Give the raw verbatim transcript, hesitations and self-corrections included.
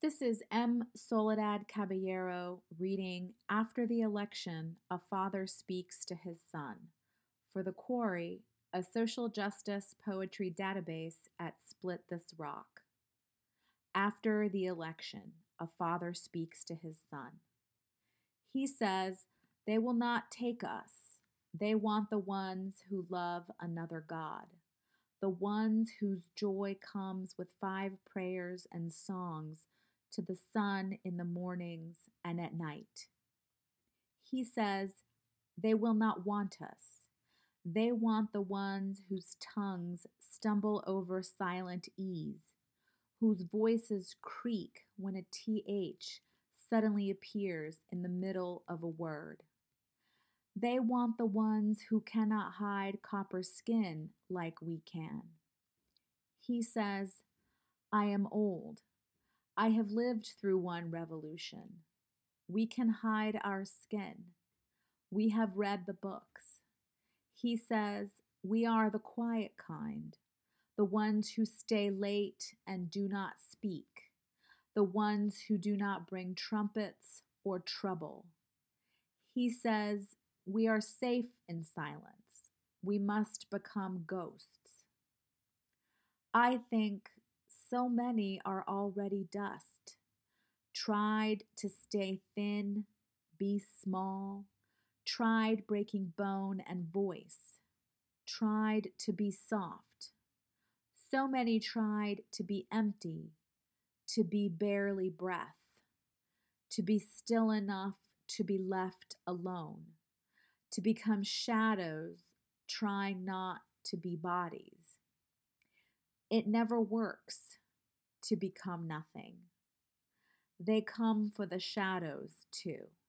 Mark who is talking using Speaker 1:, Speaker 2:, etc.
Speaker 1: This is M. Soledad Caballero reading After the Election, A Father Speaks to His Son for The Quarry, a social justice poetry database at Split This Rock. After the election, a father speaks to his son. He says, "They will not take us. They want the ones who love another God, the ones whose joy comes with five prayers and songs to the sun in the mornings and at night." He says, "They will not want us. They want the ones whose tongues stumble over silent E's, whose voices creak when a T H suddenly appears in the middle of a word. They want the ones who cannot hide copper skin like we can." He says, "I am old. I have lived through one revolution. We can hide our skin. We have read the books." He says, "We are the quiet kind, the ones who stay late and do not speak, the ones who do not bring trumpets or trouble." He says, "We are safe in silence. We must become ghosts." I think so many are already dust, tried to stay thin, be small, tried breaking bone and voice, tried to be soft. So many tried to be empty, to be barely breath, to be still enough to be left alone, to become shadows trying not to be bodies. It never works to become nothing. They come for the shadows, too.